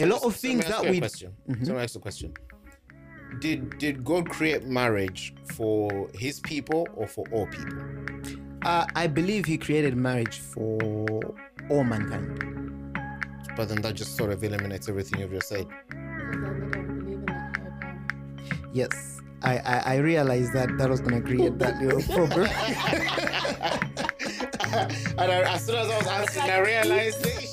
a lot of things that we. Question. So I ask a question. Did God create marriage for His people or for all people? I believe He created marriage for all mankind. But then that just sort of eliminates everything you've just said. Because then they don't believe in that higher power. Yes, I realized that was going to create that little problem. And as soon as I was asking, I realized the issue.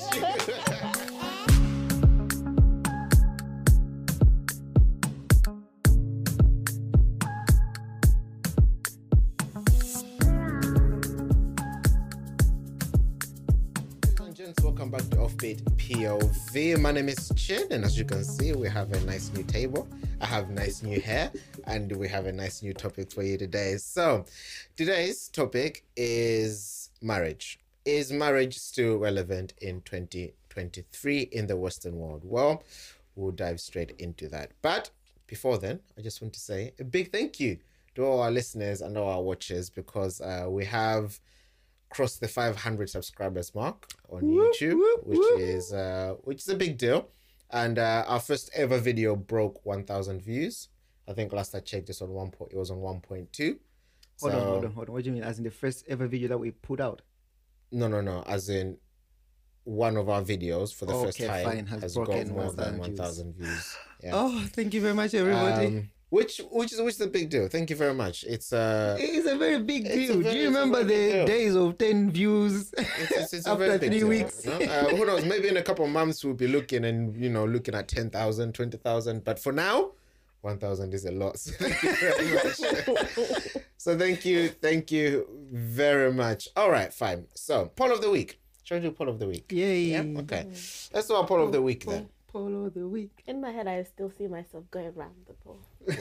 Welcome back to Offbeat POV. My name is Chin, and as you can see, we have a nice new table. I have nice new hair, and we have a nice new topic for you today. So, today's topic is marriage. Is marriage still relevant in 2023 in the Western world? Well, we'll dive straight into that. But before then, I just want to say a big thank you to all our listeners and all our watchers, because we have crossed the 500 subscribers mark on YouTube, which is a big deal. And our first ever video broke 1,000 views. I think last I checked, it was on 1.2. Hold on. What do you mean? As in the first ever video that we put out? No. As in one of our videos for the first time has got more than 1,000 views. Yeah. Oh, thank you very much, everybody. Which is a big deal. Thank you very much. It's a very big deal. Do you remember the days of 10 views it's after 3 weeks? You know? Who knows? Maybe in a couple of months we'll be looking at 10,000, 20,000. But for now, 1,000 is a lot. So thank you very much. So thank you very much. All right, fine. So poll of the week. Shall we do poll of the week? Yay. Yeah. Okay. Let's do our poll of the week then. Poll of the week. In my head, I still see myself going round the pole.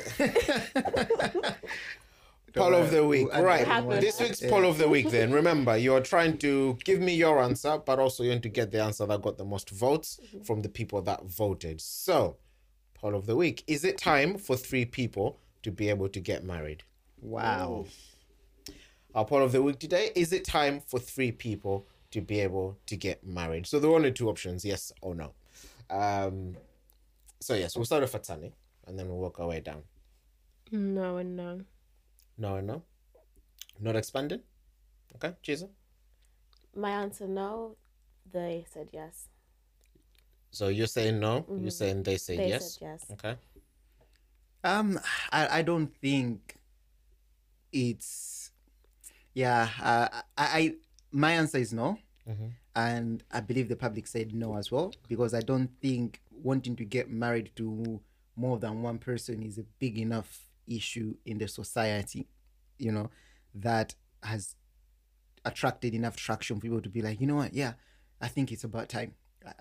Poll of the week. Right. This week's poll of the week then. Remember, you're trying to give me your answer, but also you want to get the answer that got the most votes from the people that voted. So, poll of the week. Is it time for 3 people to be able to get married? Wow. Our poll of the week today. Is it time for 3 people to be able to get married? So there were only 2 options, yes or no. So yes, we'll start with Fatani and then we'll work our way down. No and no. No and no? Not expanding? Okay, Chiza? My answer no. They said yes. So you're saying no, you're saying they say They yes? said yes. Okay. I don't think it's my answer is no. And I believe the public said no as well, because I don't think wanting to get married to more than one person is a big enough issue in the society, that has attracted enough traction for people to be like, you know what, yeah, I think it's about time.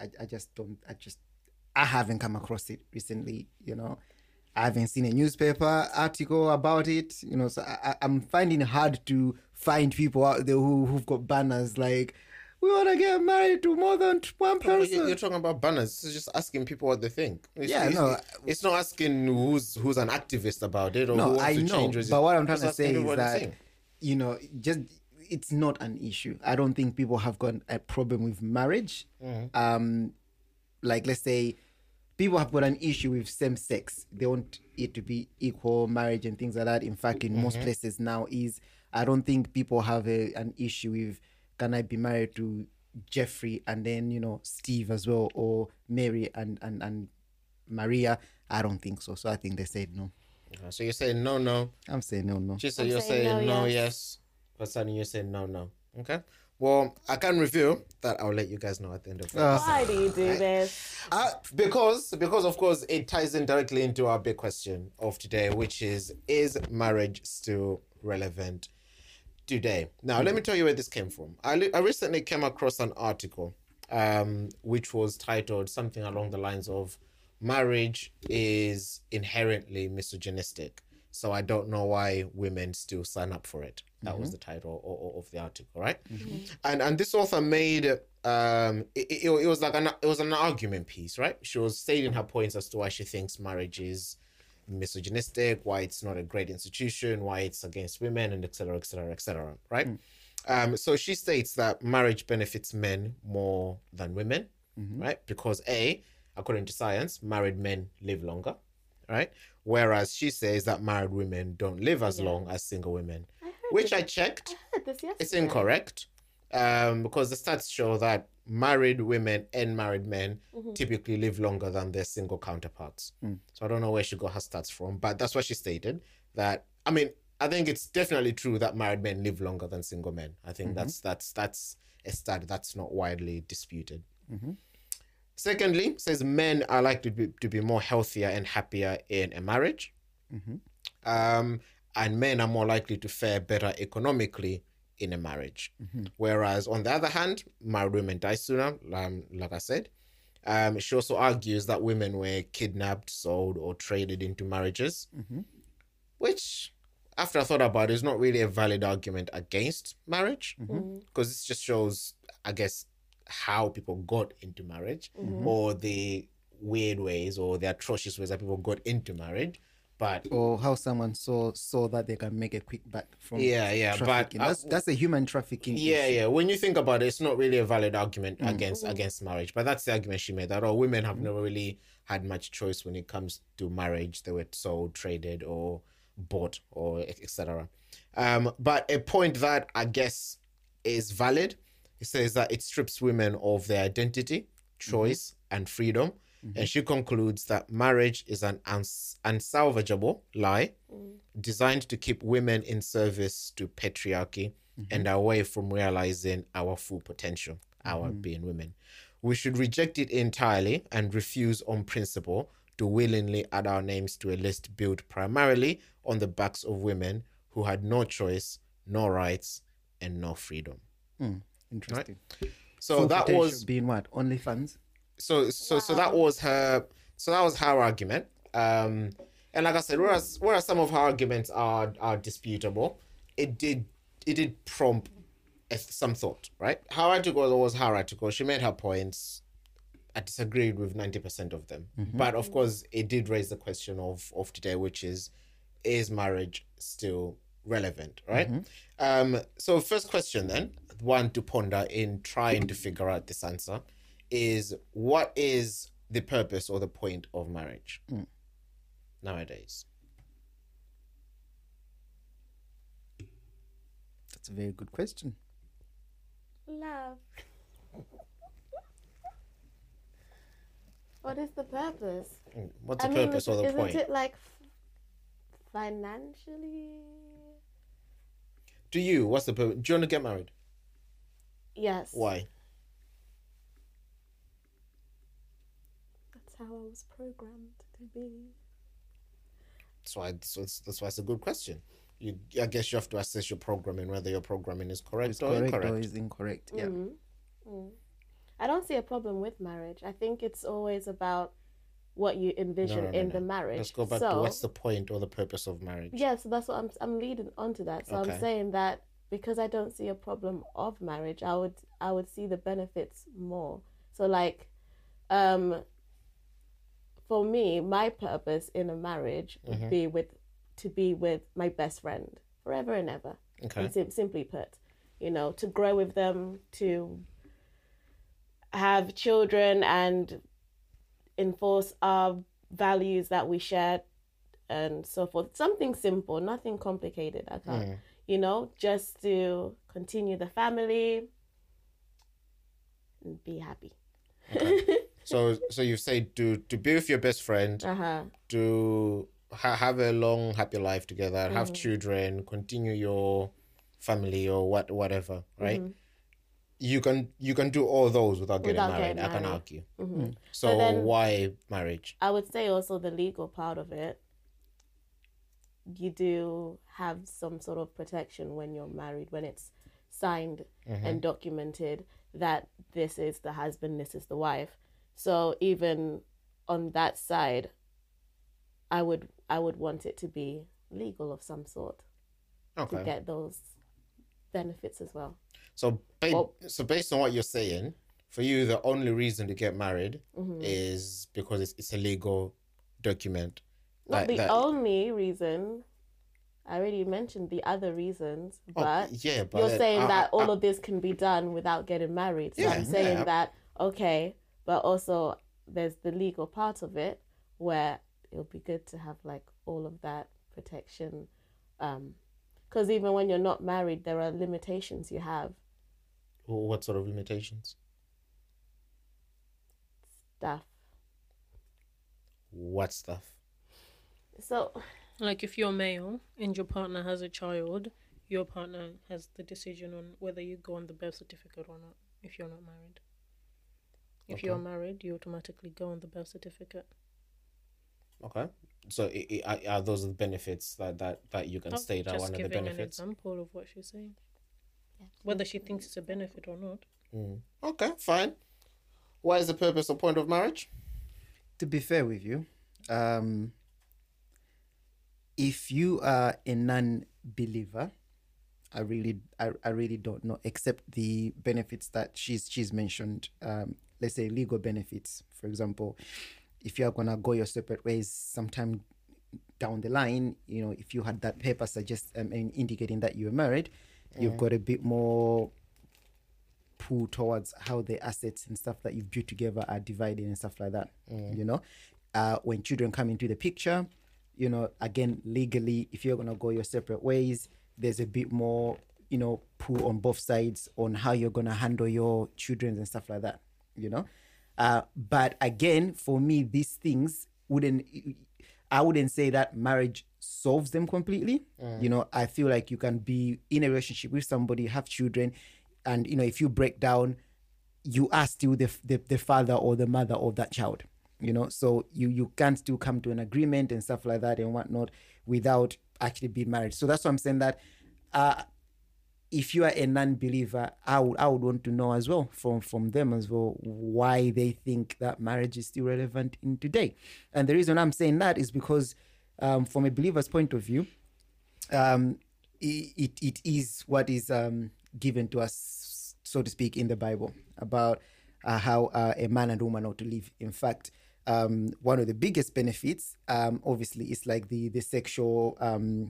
I haven't come across it recently, I haven't seen a newspaper article about it, so I'm finding it hard to find people out there who've got banners like, we want to get married to more than one person. You're talking about banners. It's just asking people what they think. It's not asking who's an activist about it or who wants to change. But what I'm trying to say is that, it's not an issue. I don't think people have got a problem with marriage. Like, let's say, people have got an issue with same sex. They want it to be equal marriage and things like that. In fact, in most places now I don't think people have an issue with, can I be married to Jeffrey and then, Steve as well, or Mary and Maria? I don't think so. So I think they said no. So you're saying no. I'm saying no. Chisa, you're saying no, yes. Pasani, you're saying no. Okay. Well, I can reveal that I'll let you guys know at the end of the Why do you do this? Because of course it ties in directly into our big question of today, which is marriage still relevant today? Now, let me tell you where this came from. I recently came across an article which was titled something along the lines of, marriage is inherently misogynistic, so I don't know why women still sign up for it. That was the title of the article, right? And this author made it was an argument piece, right? She was stating her points as to why she thinks marriage is misogynistic, why it's not a great institution, why it's against women, and etc., right? So she states that marriage benefits men more than women, right? Because according to science, married men live longer, right? Whereas she says that married women don't live as long as single women, which I checked. I heard this yesterday. It's incorrect, because the stats show that married women and married men typically live longer than their single counterparts. So I don't know where she got her stats from, but that's what she stated. That, I mean, I think it's definitely true that married men live longer than single men. I think that's a stat that's not widely disputed. Secondly, says men are likely to be more healthier and happier in a marriage. And men are more likely to fare better economically in a marriage. Whereas on the other hand, married women die sooner, like I said. She also argues that women were kidnapped, sold, or traded into marriages, which, after I thought about it, is not really a valid argument against marriage, because this just shows, I guess, how people got into marriage, or the weird ways or the atrocious ways that people got into marriage. But or how someone saw that they can make a quick buck from trafficking. But that's a human trafficking issue. When you think about it, it's not really a valid argument against marriage. But that's the argument she made, that women have never really had much choice when it comes to marriage. They were sold, traded, or bought, or etc. But a point that I guess is valid, it says that it strips women of their identity, choice, and freedom. And she concludes that marriage is an unsalvageable lie designed to keep women in service to patriarchy and away from realizing our full potential, our being women. We should reject it entirely and refuse on principle to willingly add our names to a list built primarily on the backs of women who had no choice, no rights, and no freedom. Interesting. Right? So Full that potential was being what? OnlyFans? So that was her argument. And like I said, whereas some of her arguments are disputable, it did prompt some thought, right? Her article was her article. She made her points. I disagreed with 90% of them. But of course, it did raise the question of today, which is marriage still relevant, right? So first question then, one to ponder in trying to figure out this answer, is what is the purpose or the point of marriage nowadays? That's a very good question. Love. What is the purpose? What's the purpose or the point? Isn't it like financially? What's the purpose? Do you want to get married? Yes. Why? That's how I was programmed to be. That's why it's a good question. I guess you have to assess your programming, whether your programming is correct or incorrect. Or is incorrect. Yeah. I don't see a problem with marriage. I think it's always about what you envision in the marriage. Let's go back to what's the point or the purpose of marriage. Yeah, so that's what I'm leading on to that. So okay. I'm saying that because I don't see a problem of marriage, I would see the benefits more. So like, for me, my purpose in a marriage would be to be with my best friend forever and ever. Okay. And simply put, to grow with them, to have children and enforce our values that we share and so forth. Something simple, nothing complicated. I can't, just to continue the family and be happy. Okay. So you say to be with your best friend, to have a long, happy life together, have children, continue your family or whatever, right? You can do all those without getting married. I can argue. So why marriage? I would say also the legal part of it. You do have some sort of protection when you're married, when it's signed and documented that this is the husband, this is the wife. So even on that side, I would want it to be legal of some sort to get those benefits as well. So based on what you're saying, for you, the only reason to get married is because it's a legal document. Not the only reason. I already mentioned the other reasons, but you're saying that all of this can be done without getting married. So I'm saying that, okay, but also there's the legal part of it where it'll be good to have like all of that protection, because even when you're not married, there are limitations you have. What sort of limitations? Stuff. What stuff? So, like if you're male and your partner has a child, your partner has the decision on whether you go on the birth certificate or not if you're not married. If you're married, you automatically go on the birth certificate. Okay. So are those the benefits that you can state are one of the benefits? Just giving an example of what she's saying. Whether she thinks it's a benefit or not. Okay, fine. What is the purpose or point of marriage? To be fair with you, if you are a non-believer, I really don't know, except the benefits that she's mentioned. Let's say legal benefits, for example. If you are gonna go your separate ways sometime down the line, if you had that paper indicating that you were married, you've got a bit more pull towards how the assets and stuff that you've built together are divided and stuff like that. When children come into the picture, again, legally, if you're gonna go your separate ways, there's a bit more, pull on both sides on how you're gonna handle your children and stuff like that. But again, for me, these things I wouldn't say that marriage solves them completely. I feel like you can be in a relationship with somebody, have children, and if you break down, you are still the father or the mother of that child. So you can still come to an agreement and stuff like that and whatnot without actually being married. So that's why I'm saying that if you are a non-believer, I would want to know as well from them as well why they think that marriage is still relevant in today. And the reason I'm saying that is because from a believer's point of view, it is what is given to us, so to speak, in the Bible about how a man and woman ought to live. In fact, one of the biggest benefits, obviously, is like the sexual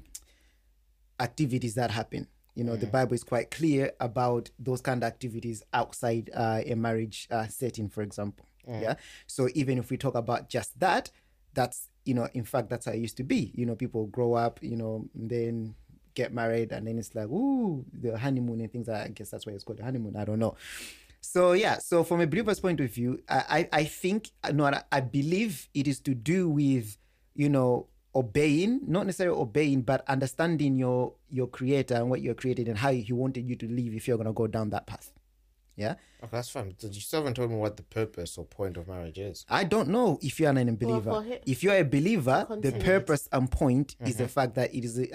activities that happen. The Bible is quite clear about those kind of activities outside a marriage setting, for example. Yeah. So even if we talk about just that, that's, in fact, that's how it used to be. People grow up, then get married, and then it's like, ooh, the honeymoon and things. I guess that's why it's called the honeymoon. I don't know. So yeah. So from a believer's point of view, I think, I believe it is to do with, obeying, not necessarily obeying, but understanding your creator and what you're created and how he wanted you to live if you're going to go down that path. Yeah. Okay, that's fine. You still haven't told me what the purpose or point of marriage is. I don't know if you're an unbeliever. If you're a believer, the purpose and point is the fact that it is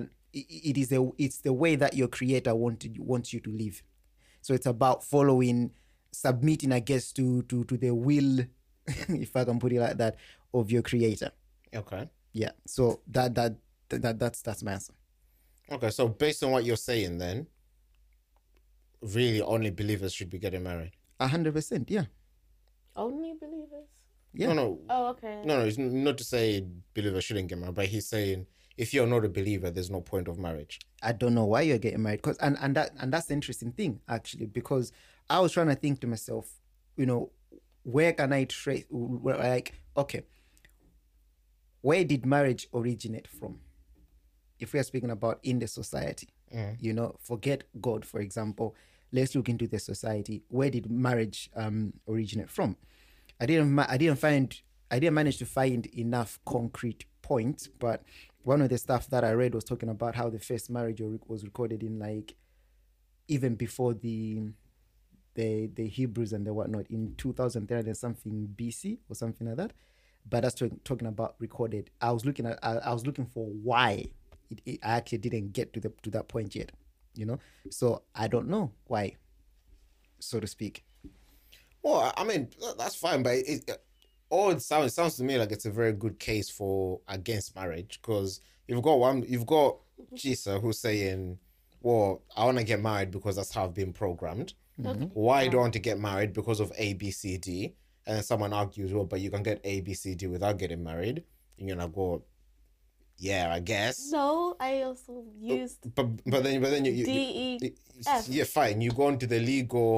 it's the way that your creator wants you to live. So it's about following, submitting, I guess, to the will, if I can put it like that, of your creator. Okay. Yeah, so that's my answer. Okay, so based on what you're saying, then, really only believers should be getting married. 100%, yeah. Only believers? Yeah. No. Oh, okay. No, it's not to say believers shouldn't get married, but he's saying if you're not a believer, there's no point of marriage. I don't know why you're getting married, because and that's the interesting thing, actually, because I was trying to think to myself, where can I trace? Okay. Where did marriage originate from? If we are speaking about in the society, forget God, for example. Let's look into the society. Where did marriage originate from? I didn't manage to find enough concrete points, but one of the stuff that I read was talking about how the first marriage was recorded in even before the Hebrews and the whatnot in 2300 and something BC or something like that. But that's talking about recorded. I was looking for why I actually didn't get to that point yet, So I don't know why, so to speak. Well, I mean, that's fine, but it sounds to me like it's a very good case for against marriage, because you've got Chisa who's saying, well, I want to get married because that's how I've been programmed. Okay. Why do I want to get married? Because of A, B, C, D. And then someone argues, well, but you can get A, B, C, D without getting married. And you're like, well, yeah, I guess. No, I also used but then you D, E, F. yeah, fine. You go into the legal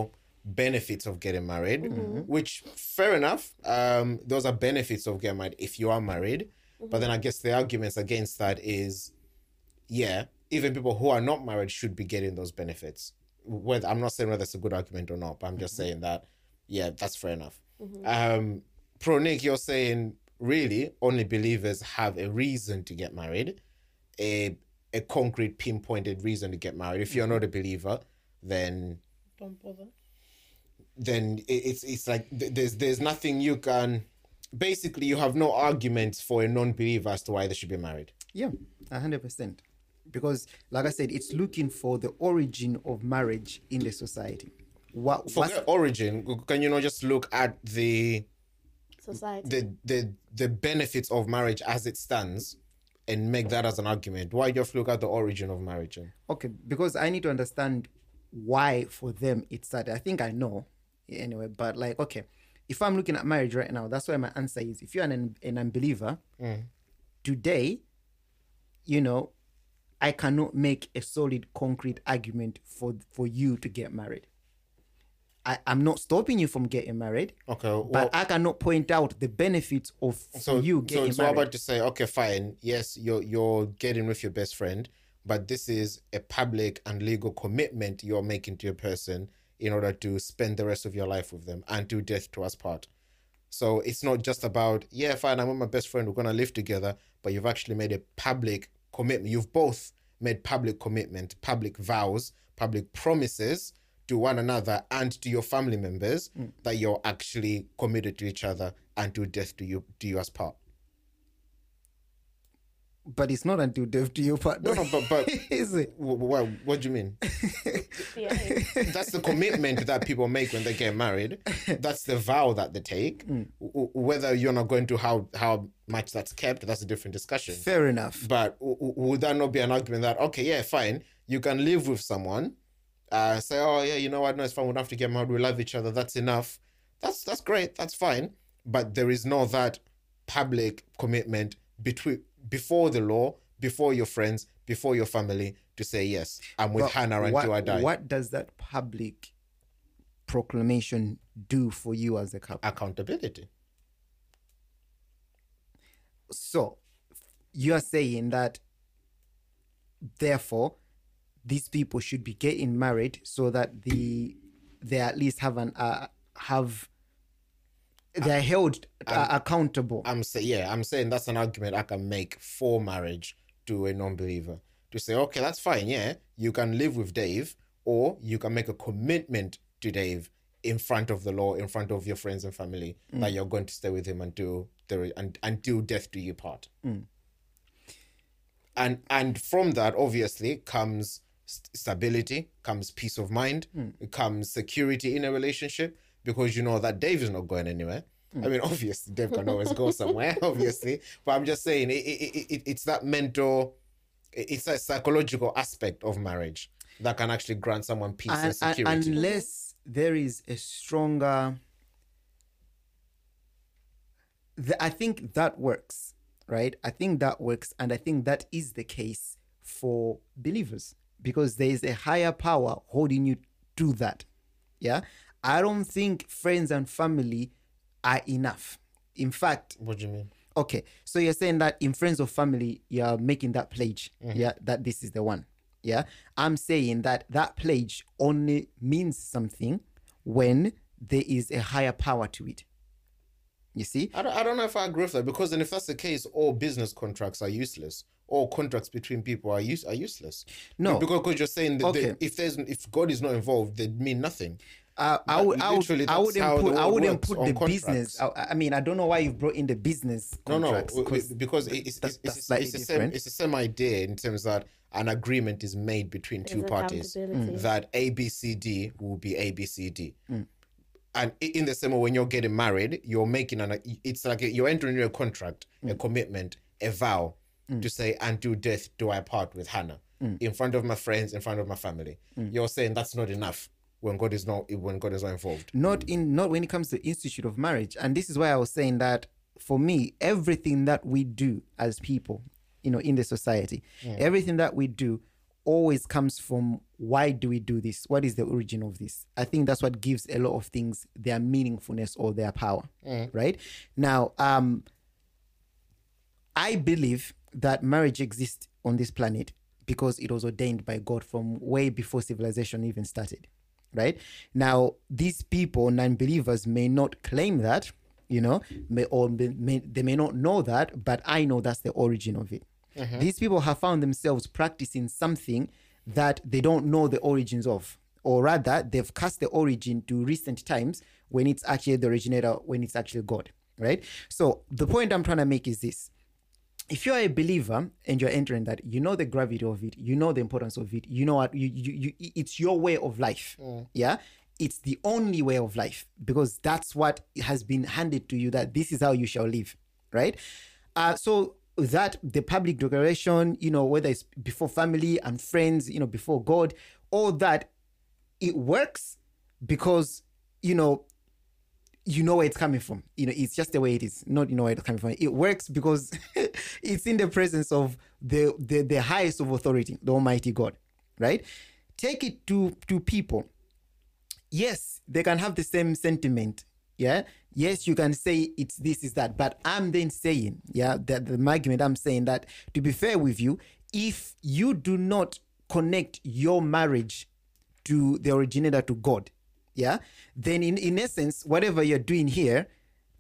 benefits of getting married, which fair enough. Those are benefits of getting married if you are married. But then I guess the arguments against that is, yeah, even people who are not married should be getting those benefits. Whether I'm not saying whether it's a good argument or not, but I'm just saying that, yeah, that's fair enough. Pro Nick, you're saying really only believers have a reason to get married, a concrete pinpointed reason to get married. If you're not a believer, then Don't bother. then it's like there's nothing you can. Basically, you have no arguments for a non-believer as to why they should be married. Yeah, 100%. Because, like I said, it's looking for the origin of marriage in the society. Forget origin. Can you not just look at the Society. the benefits of marriage as it stands and make that as an argument? Why do you have to look at the origin of marriage? Okay, because I need to understand why for them it started. I think I know anyway, but like, okay, if I'm looking at marriage right now, that's why my answer is, if you're an unbeliever, today, you know, I cannot make a solid, concrete argument for you to get married. I'm not stopping you from getting married. Okay, but I cannot point out the benefits of you getting so married. I'm about to say, okay, fine. Yes, you're getting with your best friend, but this is a public and legal commitment you're making to a person in order to spend the rest of your life with them and to death to us part. So it's not just about, yeah, fine, I'm with my best friend, we're going to live together, but you've actually made a public commitment. You've both made public commitment, public vows, public promises to one another and to your family members that you're actually committed to each other and to death to you as part. But it's not until death do you part. No, but is it? What do you mean? Yeah. That's the commitment that people make when they get married. That's the vow that they take. Whether you're not going to how much that's kept, that's a different discussion. Fair enough. But would that not be an argument that, okay, yeah, fine, you can live with someone, say, oh yeah, you know what, no, it's fine, we don't have to get married, we love each other, that's enough. That's great, that's fine. But there is no that public commitment before the law, before your friends, before your family, to say, yes, I'm with Hannah until I die. What does that public proclamation do for you as a couple? Accountability. So you are saying that, therefore, these people should be getting married so that they at least they're held accountable. I'm saying that's an argument I can make for marriage to a non-believer. To say, okay, that's fine, yeah, you can live with Dave, or you can make a commitment to Dave in front of the law, in front of your friends and family, that you're going to stay with him until death do you part. And from that, obviously, comes stability, comes peace of mind, comes security in a relationship, because you know that Dave is not going anywhere. I mean, obviously, Dave can always go somewhere, obviously. But I'm just saying, it's that mental, it's that psychological aspect of marriage that can actually grant someone peace and security. Unless there is a stronger... I think that works, right? I think that works. And I think that is the case for believers, because there is a higher power holding you to that. Yeah? I don't think friends and family are enough. In fact... What do you mean? Okay, so you're saying that in friends or family, you're making that pledge, yeah, that this is the one, yeah? I'm saying that pledge only means something when there is a higher power to it. You see? I don't know if I agree with that, because then if that's the case, all business contracts are useless. All contracts between people are useless. No. Because you're saying that if God is not involved, they mean nothing. I wouldn't put the business. I mean, I don't know why you brought in the business contracts. No, because it's the same idea in terms that an agreement is made between two parties, that ABCD will be ABCD. And in the same way, when you're getting married, you're making it's like you're entering into a contract, a commitment, a vow to say, until death do I part with Hannah, in front of my friends, in front of my family. You're saying that's not enough. When God is not involved. Not when it comes to the institute of marriage. And this is why I was saying that for me, everything that we do as people, in the society, everything that we do always comes from, why do we do this? What is the origin of this? I think that's what gives a lot of things their meaningfulness or their power, right? Now, I believe that marriage exists on this planet because it was ordained by God from way before civilization even started, right? Now, these people, non-believers, may not claim that, they may not know that, but I know that's the origin of it. These people have found themselves practicing something that they don't know the origins of, or rather, they've cast the origin to recent times when it's actually the originator, when it's actually God, right? So the point I'm trying to make is this. If you're a believer and you're entering that, you know the gravity of it, you know the importance of it, you know what, it's your way of life, yeah? It's the only way of life, because that's what has been handed to you, that this is how you shall live, right? So that the public declaration, whether it's before family and friends, before God, all that, it works because, you know where it's coming from. It's just the way it is, not where it's coming from. It works because it's in the presence of the highest of authority, the Almighty God, right? Take it to people. Yes, they can have the same sentiment. Yeah. Yes, you can say it's this, is that. But I'm then saying, that the argument I'm saying that, to be fair with you, if you do not connect your marriage to the originator, to God, then in essence, whatever you're doing here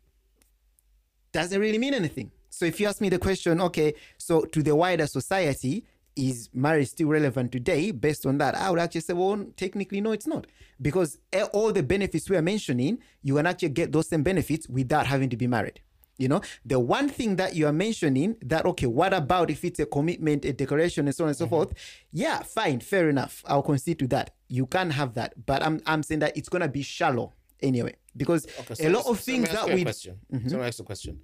doesn't really mean anything. So if you ask me the question, okay, so to the wider society, is marriage still relevant today? Based on that, I would actually say, well, technically, no, it's not. Because all the benefits we are mentioning, you can actually get those same benefits without having to be married. The one thing that you are mentioning, that, okay, what about if it's a commitment, a declaration, and so on and so forth? Yeah, fine, fair enough. I'll concede to that. You can have that. But I'm saying that it's going to be shallow anyway. Because a lot of things that we... So let me ask the question.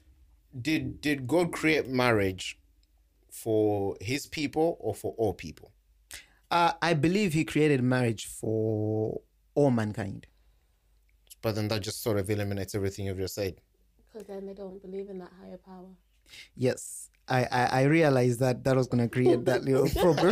Did God create marriage for his people or for all people? I believe he created marriage for all mankind. But then that just sort of eliminates everything you've just said. Because then they don't believe in that higher power. Yes, I realized that was going to create that little problem.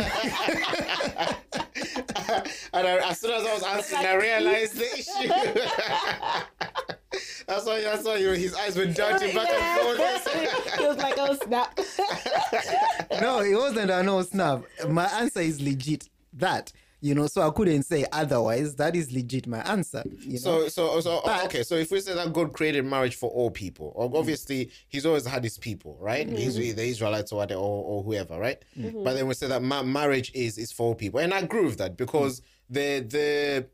And as soon as I was answering, I realized the issue. That's why his eyes were darting back and forth. He was like, oh, snap. No, it wasn't a no snap. My answer is legit. That, so I couldn't say otherwise. That is legit my answer. So okay. So if we say that God created marriage for all people, obviously he's always had his people, right? He's the Israelites or whatever, or whoever, right? But then we say that marriage is for all people, and I agree with that, because the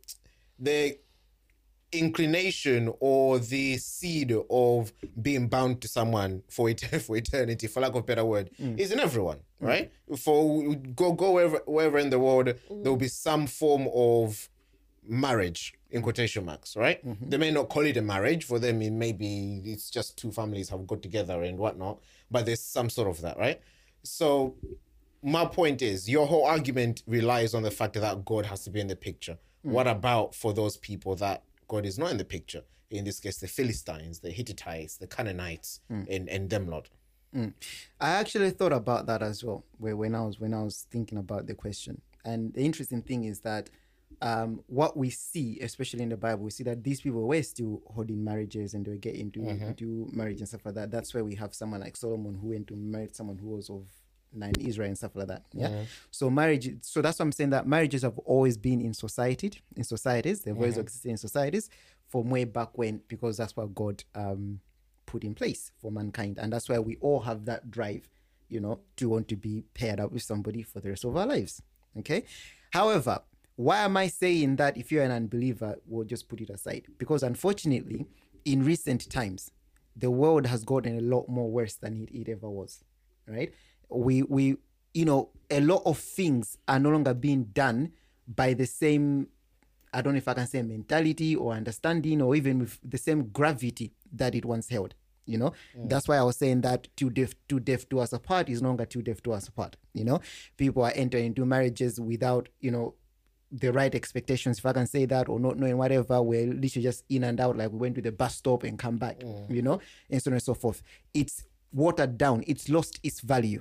inclination or the seed of being bound to someone for eternity, for lack of a better word, is in everyone, right? For go wherever in the world, there will be some form of marriage, in quotation marks, right? They may not call it a marriage. For them, it's just two families have got together and whatnot, but there's some sort of that, right? So my point is, your whole argument relies on the fact that God has to be in the picture. What about for those people that God is not in the picture? In this case, the Philistines, the Hittites, the Canaanites, and them lot. I actually thought about that as well, when I was thinking about the question. And the interesting thing is that what we see, especially in the Bible, we see that these people were still holding marriages and they were getting to do marriage and stuff like that. That's where we have someone like Solomon who went to marry someone who was of 9 Israel and stuff like that. So that's why I'm saying that marriages have always been in societies. They've always existed in societies from way back when, because that's what God put in place for mankind. And that's why we all have that drive, to want to be paired up with somebody for the rest of our lives. Okay. However, why am I saying that if you're an unbeliever, we'll just put it aside? Because unfortunately, in recent times, the world has gotten a lot more worse than it ever was. Right? We a lot of things are no longer being done by the same, I don't know if I can say mentality or understanding, or even with the same gravity that it once held. That's why I was saying that too deaf to us apart is no longer too deaf to us apart. People are entering into marriages without, the right expectations, if I can say that, or not knowing whatever. We're literally just in and out, like we went to the bus stop and come back, and so on and so forth. It's watered down. It's lost its value.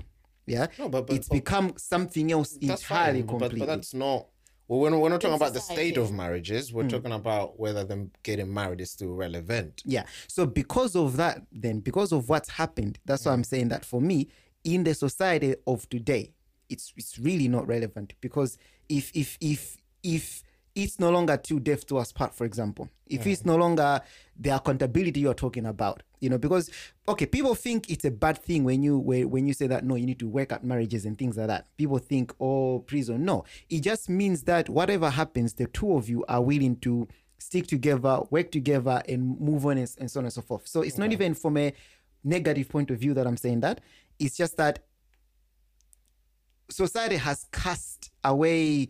Yeah, No, but it's become something else that's entirely fine. completely. But that's not. Well, we're not talking In about the state society. of marriages. We're talking about whether them getting married is still relevant. Yeah. So because of that, then because of what's happened, that's why I'm saying that for me, in the society of today, it's really not relevant, because if it's no longer two deaf to us part, for example, if it's no longer the accountability you're talking about, because okay, people think it's a bad thing when you say that no, you need to work at marriages and things like that. People think, oh, prison. No, it just means that whatever happens, the two of you are willing to stick together, work together, and move on, and so on and so forth. So it's not even from a negative point of view that I'm saying that. It's just that society has cast away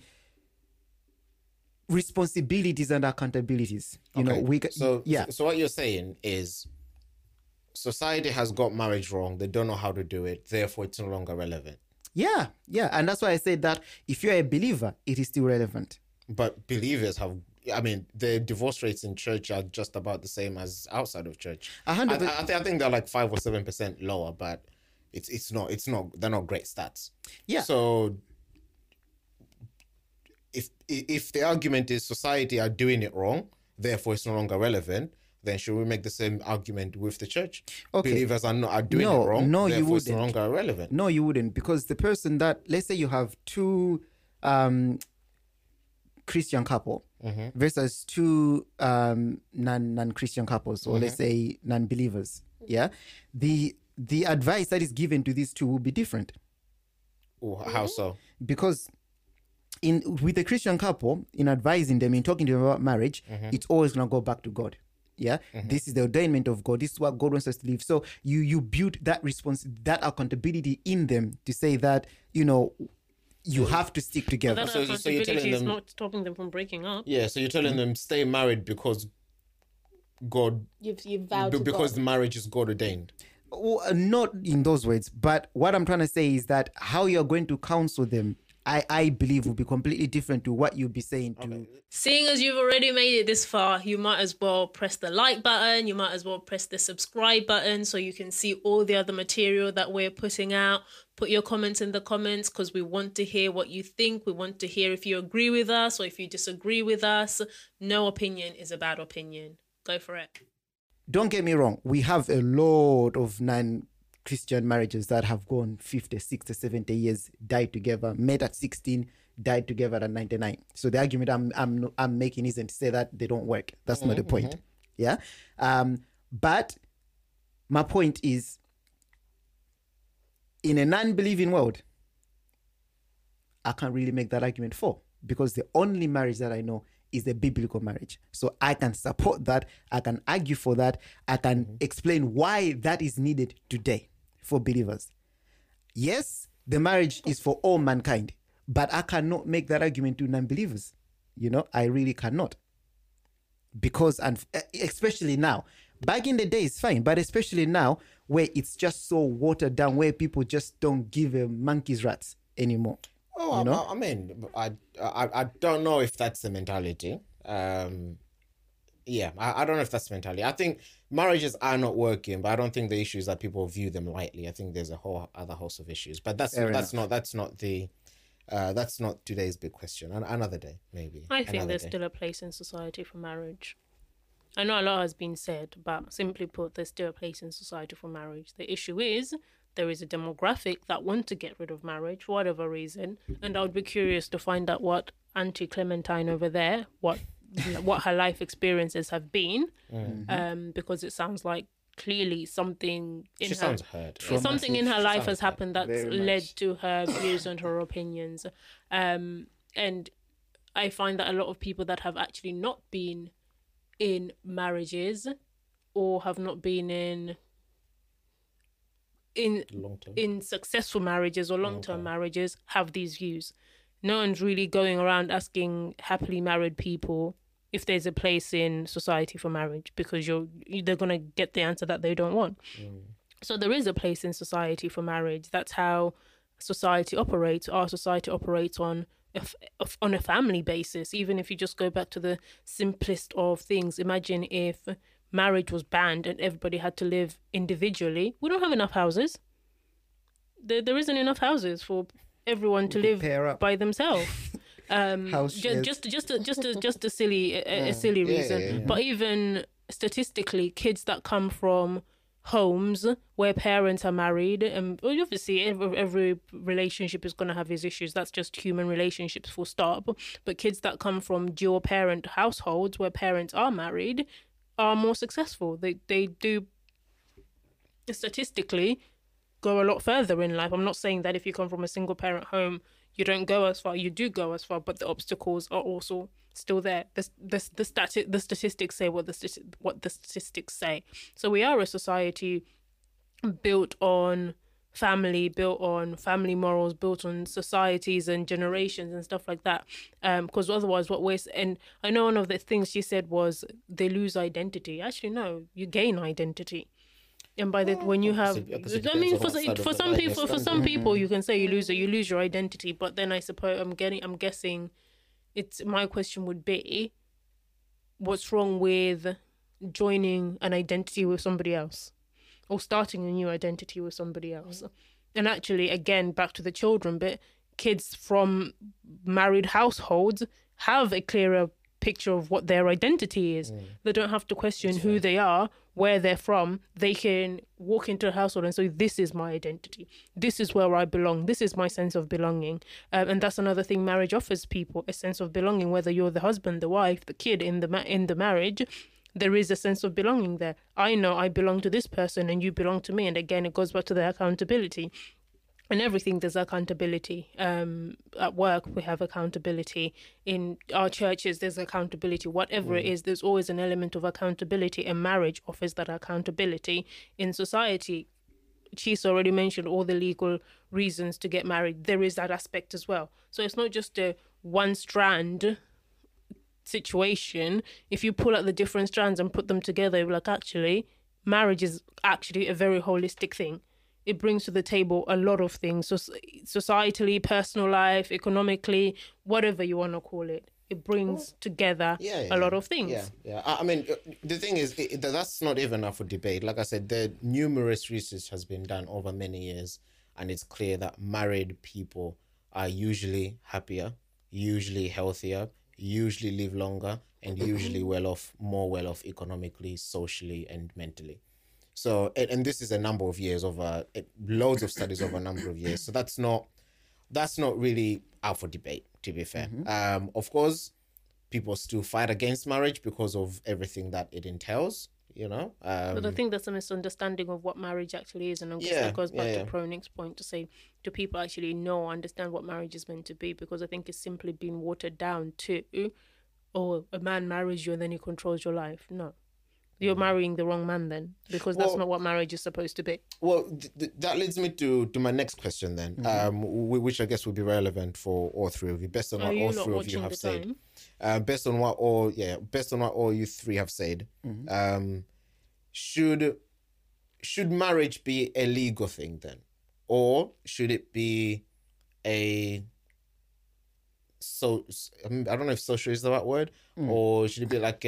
responsibilities and accountabilities. So what you're saying is society has got marriage wrong. They don't know how to do it. Therefore, it's no longer relevant. Yeah. And that's why I said that if you're a believer, it is still relevant. But believers have, I mean, the divorce rates in church are just about the same as outside of church. I think they're like 5 or 7% lower, but it's not they're not great stats. Yeah. So if the argument is society are doing it wrong, therefore it's no longer relevant, then should we make the same argument with the church? Okay. Believers are doing it wrong. No, you therefore it's no wouldn't. longer relevant. No, you wouldn't, because the person that, let's say you have two Christian couple versus two non-Christian couples, or let's say non-believers. Yeah, the advice that is given to these two will be different. Ooh, how so? Because with a Christian couple, in advising them, in talking to them about marriage, it's always gonna go back to God. Yeah, this is the ordainment of God. This is what God wants us to live. So you build that that accountability in them to say that you have to stick together. But So that you're telling accountability is them- not stopping them from breaking up. Yeah, so you're telling them stay married because God, You've vowed to because God. the marriage is God ordained. Well, not in those words, but what I'm trying to say is that how you're going to counsel them, I believe, will be completely different to what you'll be saying to. Seeing as you've already made it this far, you might as well press the like button. You might as well press the subscribe button so you can see all the other material that we're putting out. Put your comments in the comments, because we want to hear what you think. We want to hear if you agree with us or if you disagree with us. No opinion is a bad opinion. Go for it. Don't get me wrong, we have a lot of non-Christian marriages that have gone 50, 60, 70 years, died together, met at 16, died together at 99. So the argument I'm making isn't to say that they don't work. That's not the point. Yeah. But my point is, in a non-believing world, I can't really make that argument for, because the only marriage that I know is the biblical marriage. So I can support that. I can argue for that. I can explain why that is needed today for believers. Yes, the marriage is for all mankind, but I cannot make that argument to non-believers. I really cannot. Because, and especially now, back in the day it's fine, but especially now where it's just so watered down, where people just don't give a monkey's rats anymore. Oh, I mean, I don't know if that's the mentality. I don't know if that's the mentality. I think marriages are not working, but I don't think the issue is that people view them lightly. I think there's a whole other host of issues, but that's not today's big question. Another day, maybe. I think Another there's day. still a place in society for marriage. I know a lot has been said, but simply put, there's still a place in society for marriage. The issue is there is a demographic that want to get rid of marriage for whatever reason, and I would be curious to find out what Auntie Clementine over there, what her life experiences have been, because it sounds like clearly something in She sounds hurt. something in her life has happened that's Very led much. to her views and her opinions, and I find that a lot of people that have actually not been in marriages or have not been in successful marriages or long-term marriages have these views. No one's really going around asking happily married people if there's a place in society for marriage, because they're going to get the answer that they don't want. So there is a place in society for marriage. That's how society operates. Our society operates on a family basis. Even if you just go back to the simplest of things, imagine if marriage was banned and everybody had to live individually. We don't have enough houses. there isn't enough houses for everyone to live pair up. by themselves. House shares. Just a silly reason. yeah. But even statistically, kids that come from homes where parents are married, and obviously every relationship is going to have its issues. That's just human relationships, full stop. But kids that come from dual parent households where parents are married are more successful. They do statistically go a lot further in life. I'm not saying that if you come from a single parent home you don't go as far. You do go as far, but the obstacles are also still there. The statistics say what the statistics say. So we are a society built on family morals, built on societies and generations and stuff like that. Because otherwise, and I know one of the things she said was they lose identity. Actually, no, you gain identity. And by that, when you have, I mean, for some people, you can say you lose your identity. But then I suppose I'm guessing, my question would be, what's wrong with joining an identity with somebody else, or starting a new identity with somebody else? And actually, again, back to the children bit, kids from married households have a clearer picture of what their identity is. They don't have to question who they are, where they're from. They can walk into a household and say, this is my identity, this is where I belong, this is my sense of belonging. And that's another thing marriage offers people, a sense of belonging. Whether you're the husband, the wife, the kid in the marriage, there is a sense of belonging there. I know I belong to this person and you belong to me. And again, it goes back to the accountability. In everything, there's accountability. At work, we have accountability. In our churches, there's accountability. Whatever it is, there's always an element of accountability, and marriage offers that accountability. In society, she's already mentioned all the legal reasons to get married. There is that aspect as well. So it's not just a one-strand situation. If you pull out the different strands and put them together, you're like, actually, marriage is actually a very holistic thing. It brings to the table a lot of things, so societally, personal life, economically, whatever you want to call it. It brings together a lot of things. Yeah. I mean, the thing is, that's not even up for debate. Like I said, the numerous research has been done over many years, and it's clear that married people are usually happier, usually healthier, usually live longer, and usually more well off economically, socially, and mentally. So, and this is a number of years, over loads of studies over a number of years. So that's not really out for debate, to be fair. Of course, people still fight against marriage because of everything that it entails, you know. But I think that's a misunderstanding of what marriage actually is. And I guess that goes back to Pronic's point to say, do people actually know or understand what marriage is meant to be? Because I think it's simply been watered down to, a man marries you and then he controls your life. No. You're marrying the wrong man then, because that's not what marriage is supposed to be. Well, that leads me to my next question then, which I guess would be relevant for all three of you, based on what all three of you have said. Based on what all you three have said. Should marriage be a legal thing then, or should it be I don't know if social is the right word, or should it be like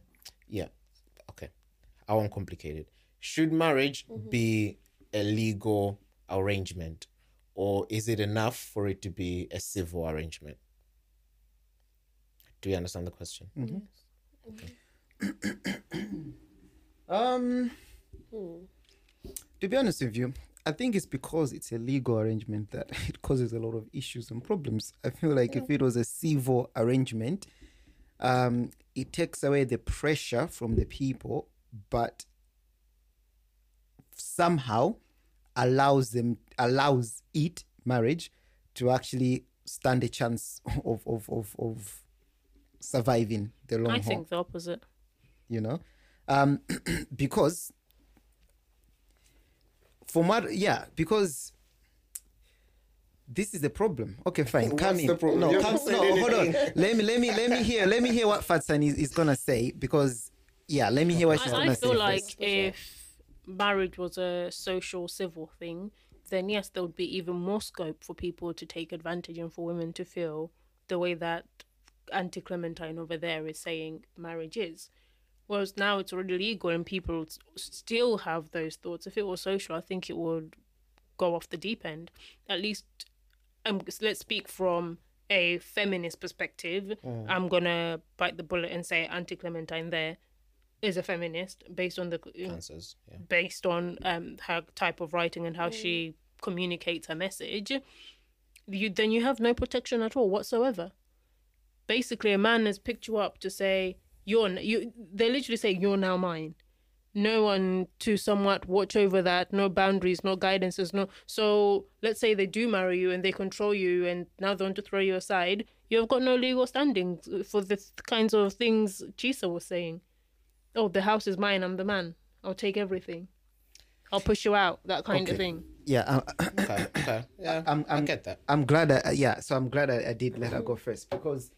I won't complicate it. Should marriage be a legal arrangement, or is it enough for it to be a civil arrangement? Do you understand the question? Yes. Okay. To be honest with you, I think it's because it's a legal arrangement that it causes a lot of issues and problems. I feel like if it was a civil arrangement, it takes away the pressure from the people, but somehow allows marriage to actually stand a chance of surviving the long haul. I think the opposite. You know, because because this is the problem. Okay, fine. Come in. Hold on. Let me hear what Fatsan is gonna say, because let me hear what she's gonna say. I feel like if marriage was a social, civil thing, then yes, there would be even more scope for people to take advantage and for women to feel the way that Auntie Clementine over there is saying marriage is. Whereas now it's already legal and people still have those thoughts. If it was social, I think it would go off the deep end. At least, let's speak from a feminist perspective. I'm gonna bite the bullet and say Auntie Clementine there is a feminist based on the Answers, yeah. based on her type of writing and how she communicates her message. Then you have no protection at all whatsoever. Basically, a man has picked you up to say they literally say you're now mine. No one to somewhat watch over that, no boundaries, no guidances, no. So let's say they do marry you and they control you and now they want to throw you aside. You've got no legal standing for the kinds of things Chisa was saying. Oh, the house is mine, I'm the man. I'll take everything. I'll push you out, that kind of thing. Yeah. Okay. Yeah, I get that. I'm glad so I'm glad I did let her go first, because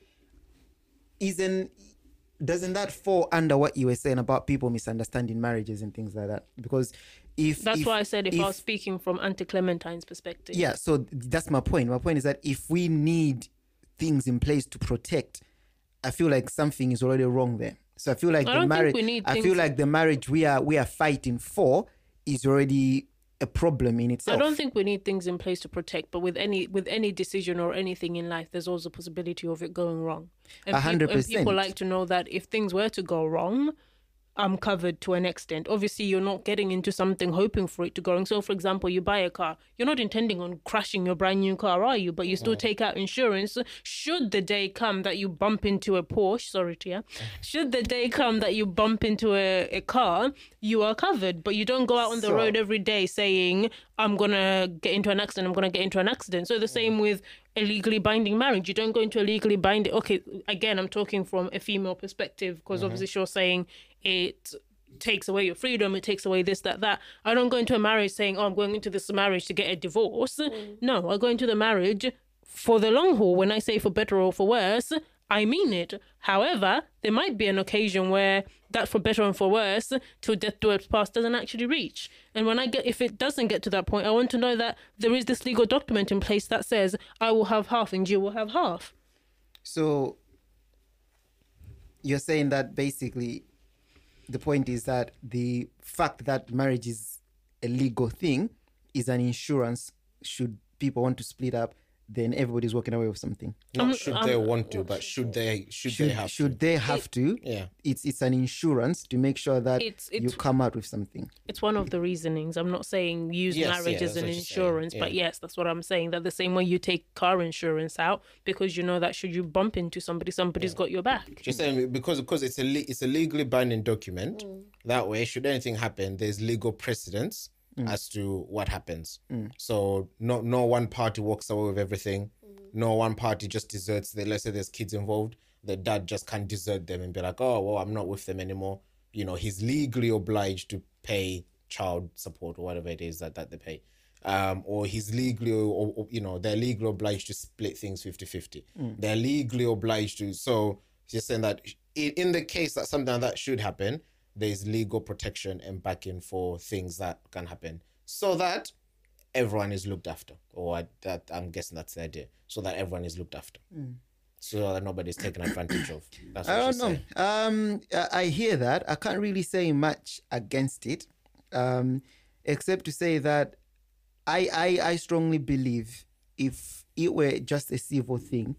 doesn't that fall under what you were saying about people misunderstanding marriages and things like that? Because that's why I said if I was speaking from Auntie Clementine's perspective. Yeah, so that's my point. My point is that if we need things in place to protect, I feel like something is already wrong there. So I feel like the marriage we are fighting for is already a problem in itself. I don't think we need things in place to protect, but with any decision or anything in life, there's always a possibility of it going wrong. 100%. And people like to know that if things were to go wrong, I'm covered to an extent. Obviously, you're not getting into something hoping for it to go wrong. So, for example, you buy a car. You're not intending on crashing your brand new car, are you? But you still take out insurance. Should the day come that you bump into a Porsche, sorry, Tia. Should the day come that you bump into a car, you are covered. But you don't go out on the road every day saying, I'm going to get into an accident, I'm going to get into an accident. So the same with a legally binding marriage. You don't go into a legally binding... Okay, again, I'm talking from a female perspective, because obviously you're saying it takes away your freedom, it takes away this, that. I don't go into a marriage saying, I'm going into this marriage to get a divorce. No, I go into the marriage for the long haul. When I say for better or for worse, I mean it. However, there might be an occasion where that for better and for worse, till death do us part, doesn't actually reach. And if it doesn't get to that point, I want to know that there is this legal document in place that says I will have half and you will have half. So you're saying that basically the point is that the fact that marriage is a legal thing is an insurance. Should people want to split up, then everybody's walking away with something. Not should they want to, but should they have to? Yeah. It's an insurance to make sure that you come out with something. It's one of the reasonings. I'm not saying use marriage as an insurance, but yes, that's what I'm saying. That the same way you take car insurance out, because you know that should you bump into somebody's got your back. Just saying, because it's a legally binding document. That way, should anything happen, there's legal precedence as to what happens. So no one party walks away with everything. No one party just deserts. Let's say there's kids involved. The dad just can't desert them and be like, oh, well, I'm not with them anymore. You know, he's legally obliged to pay child support or whatever it is that they pay. Or he's legally, or they're legally obliged to split things 50-50. They're legally obliged to. So just saying that in the case that something like that should happen, there's legal protection and backing for things that can happen, so that everyone is looked after. That I'm guessing that's the idea, so that everyone is looked after, so that nobody's taken advantage of. That's what I don't know. I hear that. I can't really say much against it, except to say that I strongly believe if it were just a civil thing,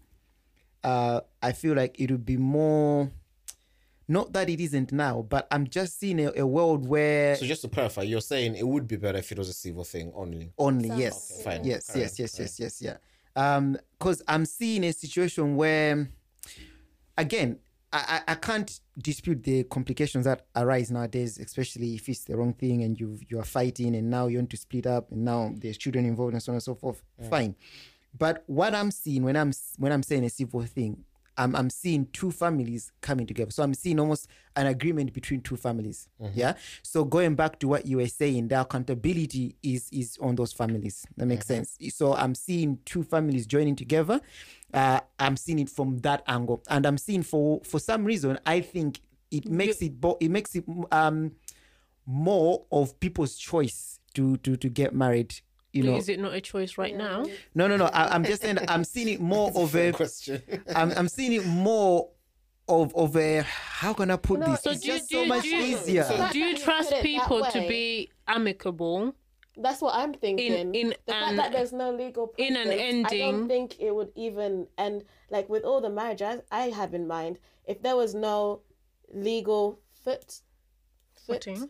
I feel like it would be more. Not that it isn't now, but I'm just seeing a world where... So just to clarify, you're saying it would be better if it was a civil thing only? Only, yes. Okay, fine. Yes, yeah. Because I'm seeing a situation where, again, I can't dispute the complications that arise nowadays, especially if it's the wrong thing and you are fighting and now you want to split up and now there's children involved and so on and so forth. Fine. But what I'm seeing when I'm saying a civil thing, I'm seeing two families coming together. So I'm seeing almost an agreement between two families. Yeah. So going back to what you were saying, the accountability is on those families. That makes sense. So I'm seeing two families joining together. I'm seeing it from that angle, and I'm seeing for some reason I think it makes it more of people's choice to get married. Is it not a choice right now? No. I'm just saying that I'm seeing it more of a question. I'm seeing it more of a, how can I put this? So it's just so much easier. So do you trust people to be amicable That's what I'm thinking. The fact that there's no legal in an precedent, I don't ending. think it would even end. Like with all the marriages I have in mind, if there was no legal footing,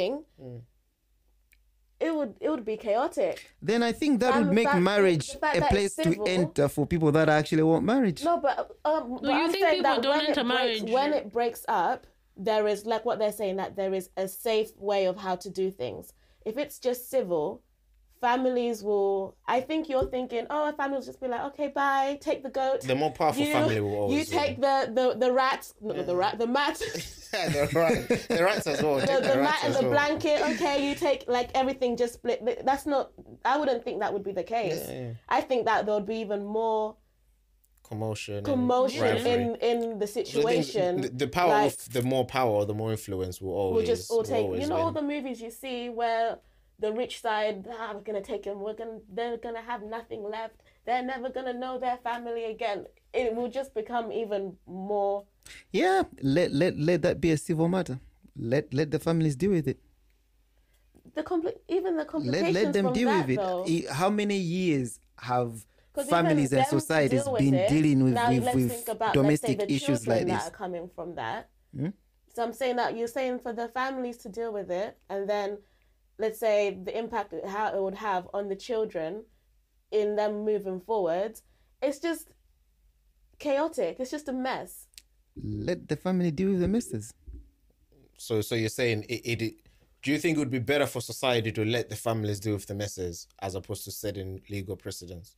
it would be chaotic. Then I think that would make marriage a place to enter for people that actually want marriage. No, but you I'm think saying people that don't enter marriage? when it breaks up, there is, like what they're saying, that there is a safe way of how to do things. If it's just civil, families will. I think you're thinking, oh, a family will just be like, okay, bye, take the goat. The more powerful family will always you take the rats, the mat. the rats as well. The mat and the blanket. Okay, you take like everything. Just split. That's not. I wouldn't think that would be the case. Yeah. I think that there would be even more commotion in the situation. The power of the more power, the more influence will always. We'll just all take. Always You know, win. all the movies you see where the rich side, we're gonna take them. They're gonna have nothing left. They're never gonna know their family again. It will just become even more. Yeah, let that be a civil matter. Let the families deal with it. Even the complications Let them from deal that, with though. it. How many years have 'Cause families even and them societies deal with been it. dealing with, Now let's with think about, domestic let's say, the issues like children this? that are coming from that. So I'm saying that you're saying for the families to deal with it, and then let's say the impact how it would have on the children in them moving forward. It's just chaotic. It's just a mess. Let the family deal with the misses. So you're saying it. Do you think it would be better for society to let the families deal with the messes as opposed to setting legal precedents?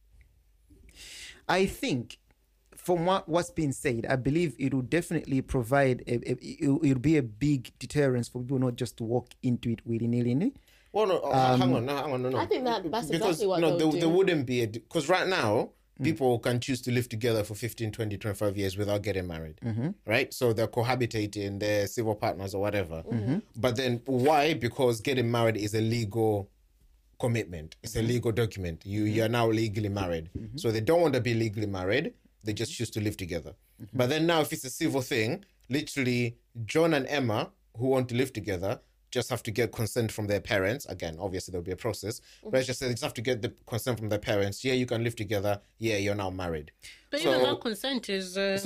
I think, from what's been said, I believe it will definitely provide. It'll be a big deterrence for people not just to walk into it willy-nilly. Well, no, hang on, no. I think that's because exactly what they'll do. there wouldn't be because right now people can choose to live together for 15, 20, 25 years without getting married, right? So they're cohabitating, they're civil partners or whatever. But then why? Because getting married is a legal commitment. It's a legal document. You're now legally married. So they don't want to be legally married. They just choose to live together. But then now if it's a civil thing, literally John and Emma, who want to live together, just have to get consent from their parents. Again, obviously there'll be a process. But let's just say they just have to get the consent from their parents. Yeah, you can live together. Yeah, you're now married. But even that consent is. There's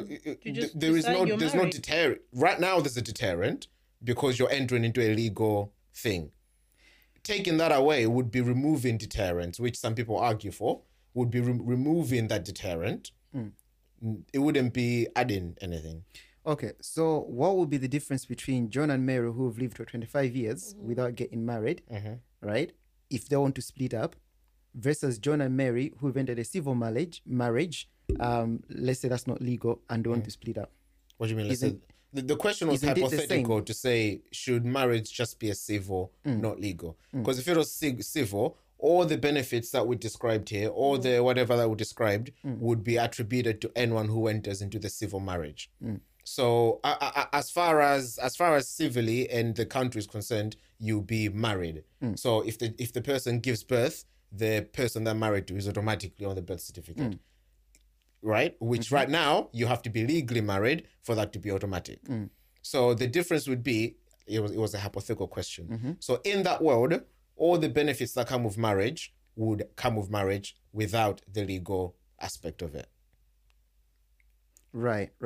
no deterrent. Right now there's a deterrent because you're entering into a legal thing. Taking that away would be removing deterrent, which some people argue for, would be removing that deterrent. It wouldn't be adding anything. Okay, so what would be the difference between John and Mary, who have lived for 25 years without getting married, right? If they want to split up, versus John and Mary, who have entered a civil marriage, let's say that's not legal, and they want to split up. What do you mean? Let's say the question was hypothetical to say, should marriage just be a civil, not legal? Because if it was civil, all the benefits that we described here, all the whatever that we described, would be attributed to anyone who enters into the civil marriage. So as far as civilly and the country is concerned, you'll be married. So if the person gives birth, the person they're married to is automatically on the birth certificate. Right? Which right now, you have to be legally married for that to be automatic. So the difference would be, it was a hypothetical question. So in that world, all the benefits that come with marriage would come with marriage without the legal aspect of it. Right.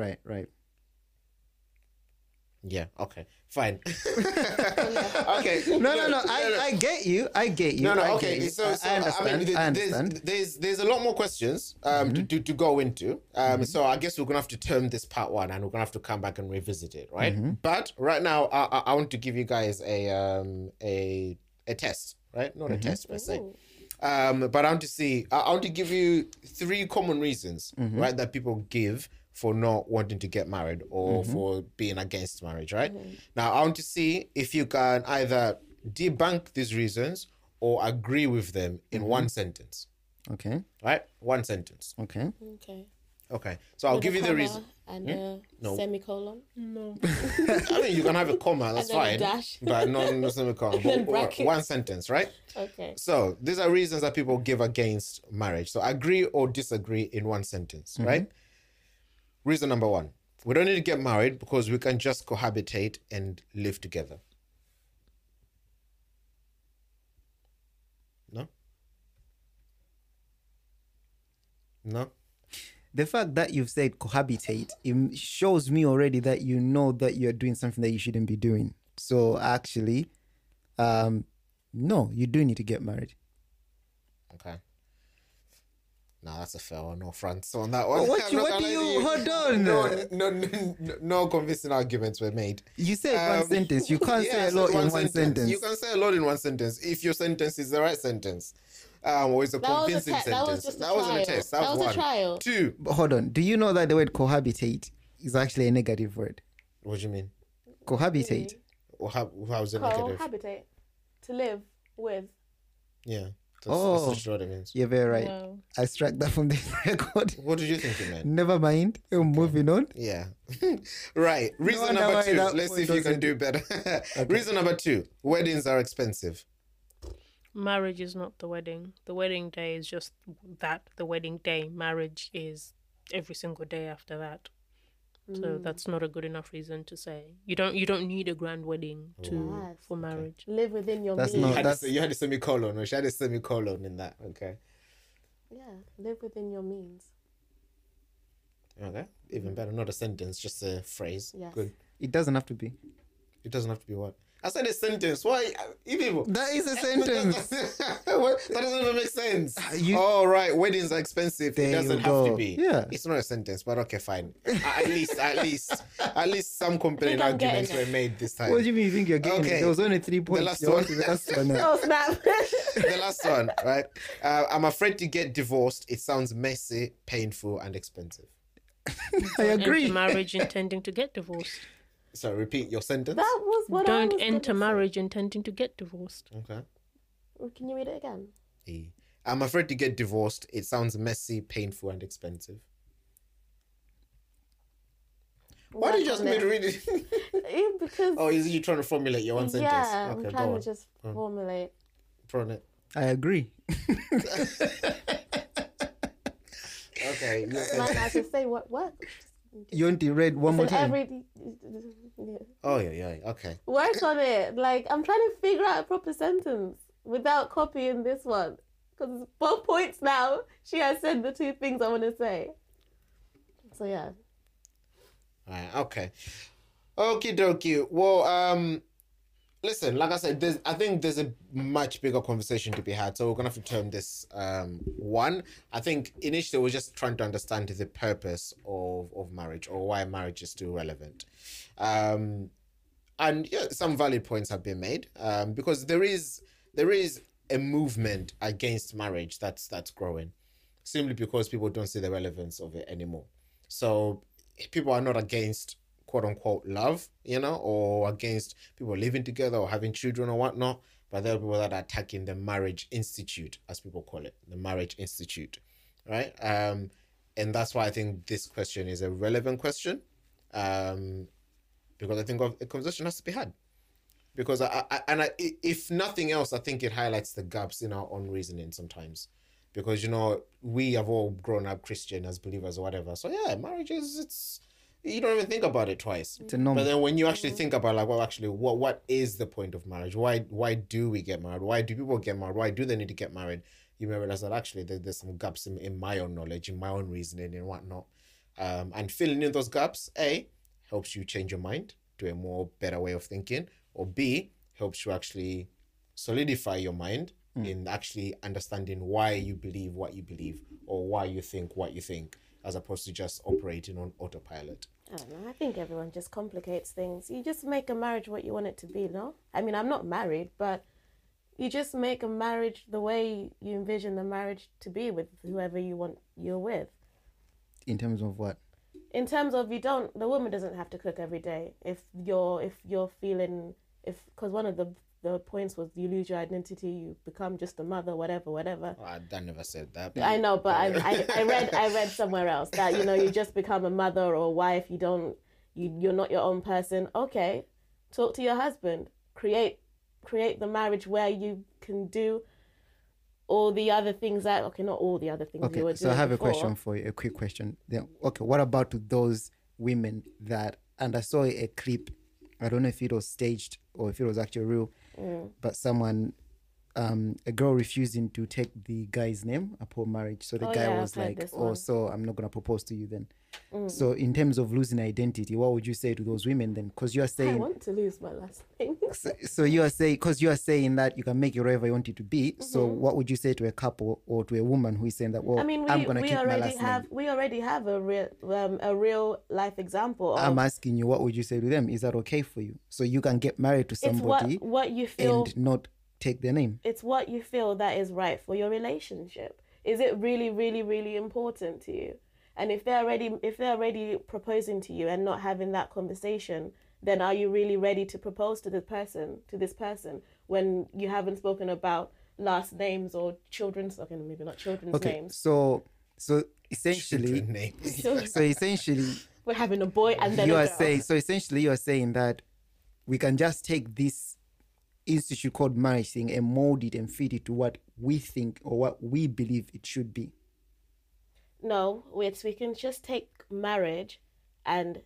Yeah, okay, fine. Okay. No. I get you. No, okay. So I understand. I understand. There's a lot more questions to go into. So I guess we're gonna have to term this part one, and we're gonna have to come back and revisit it, right? But right now, I want to give you guys a test, right? Not a test per se. But I want to give you 3 common reasons, right, that people give for not wanting to get married or for being against marriage, right? Now, I want to see if you can either debunk these reasons or agree with them in one sentence. Okay. Right? One sentence. Okay. Okay. So I'll give you the reason. And a semicolon. No. I mean, you can have a comma, that's And then a fine. dash. But no semicolon. then But brackets. one sentence, right? Okay. So these are reasons that people give against marriage. So agree or disagree in one sentence, right? Reason number 1. We don't need to get married because we can just cohabitate and live together. No. The fact that you've said cohabitate, it shows me already that you know that you're doing something that you shouldn't be doing. So actually, no, you do need to get married. Okay. Nah, that's a fair one. No fronts on that one. What do you hold on? No convincing arguments were made. You said one sentence. You can't say a lot in one sentence. You can say a lot in one sentence if your sentence is the right sentence. Or it's a convincing sentence. That was just that wasn't a test. That was a one. trial. 2. But hold on. Do you know that the word cohabitate is actually a negative word? What do you mean? Cohabitate. Or how is it negative? Cohabitate. To live with. Yeah. That's literally what it means. You're very right. Wow. I struck that from the record. What did you think it meant? Never mind. We're moving on. Yeah. Right. Reason wonder number why 2. that Let's see if point you can doesn't- do better. Reason number 2. Weddings are expensive. Marriage is not the wedding. The wedding day is just that, the wedding day. Marriage is every single day after that. So that's not a good enough reason to say you don't need a grand wedding for marriage. Live within your That's means. not- You had a semicolon, or she had a semicolon in that. Okay. Yeah, live within your means. Okay. Even better. Not a sentence, just a phrase. Yes. Good. It doesn't have to be. It doesn't have to be what? I said a sentence. Why? You people. That is a sentence. What? That doesn't even make sense. You- Oh, right. Weddings are expensive. There It doesn't you have to go. be. Yeah. It's not a sentence, but okay, fine. At least some compelling I'm getting arguments were made this time. What do you mean you think you're getting? Okay. There was only 3 points. last You're one. on to the last one now. Oh snap! The last one, right? I'm afraid to get divorced. It sounds messy, painful, and expensive. I agree. Enter marriage intending to get divorced. So repeat your sentence. That was what I Don't was gonna enter say. marriage intending to get divorced. Okay. Can you read it again? I'm afraid to get divorced. It sounds messy, painful, and expensive. Why did you just Work me on to read it? it. Because Oh, is you trying to formulate your one sentence? yeah, Okay, I'm go trying on. to just formulate. Prawn it. I agree. Okay. your Man, sentence. I should say what? You want to read one more time? Yeah. Oh, yeah. Okay. Work on it. Like I'm trying to figure out a proper sentence without copying this one. Because both points now, she has said the 2 things I want to say. So yeah. Alright, okay. Okie dokie. Well, listen, like I said, I think there's a much bigger conversation to be had. So we're gonna have to term this one. I think initially we're just trying to understand the purpose of marriage, or why marriage is still relevant. And yeah, some valid points have been made. Because there is a movement against marriage that's growing, simply because people don't see the relevance of it anymore. So people are not against quote unquote love, or against people living together or having children or whatnot, but there are people that are attacking the marriage institute, as people call it, the marriage institute, right? And that's why I think this question is a relevant question, because I think a conversation has to be had. Because if nothing else, I think it highlights the gaps in our own reasoning sometimes. Because, we have all grown up Christian as believers or whatever. So yeah, marriage is, you don't even think about it twice. It's a norm. But then when you actually think about what is the point of marriage? Why do we get married? Why do people get married? Why do they need to get married? You may realize that actually there's some gaps in my own knowledge, in my own reasoning and whatnot. And filling in those gaps, A, helps you change your mind to a more better way of thinking, or B, helps you actually solidify your mind in actually understanding why you believe what you believe, or why you think what you think, as opposed to just operating on autopilot. I don't know. I think everyone just complicates things. You just make a marriage what you want it to be, no? I mean, I'm not married, but you just make a marriage the way you envision the marriage to be with whoever you're with. In terms of what? In terms of the woman doesn't have to cook every day. If you're feeling, because one of the points was you lose your identity, you become just a mother, whatever. Oh, I never said that. I know, but I read somewhere else that you just become a mother or a wife. You're not your own person. Okay, talk to your husband. Create the marriage where you can do all the other things that not all the other things you were Okay, doing so I have before. a question for you, a quick question. Then, okay, what about to those women that, and I saw a clip, I don't know if it was staged or if it was actually real, but someone a girl refusing to take the guy's name upon marriage. So the Oh, guy yeah, was I've heard like, this "Oh, one. so I'm not gonna propose to you then." So in terms of losing identity, what would you say to those women then? Because you are I saying, want to lose my last name. so you are saying, because you are saying that you can make it whatever you want it to be. So what would you say to a couple or to a woman who is saying that, well, I mean, I'm gonna we keep my already last have name? we already have a real life example of I'm asking you, what would you say to them? Is that okay for you? So you can get married to it's somebody what you feel. and not take their name. It's what you feel that is right for your relationship. Is it really, really, really important to you? And if they're already proposing to you and not having that conversation, then are you really ready to propose to this person when you haven't spoken about last names or children's, okay, maybe not children's Okay, names. so essentially, Children names. so essentially, We're having a boy and then you a are girl. saying, so essentially, you are saying that we can just take this institute called marriage thing and mold it and fit it to what we think or what we believe it should be. No, we can just take marriage and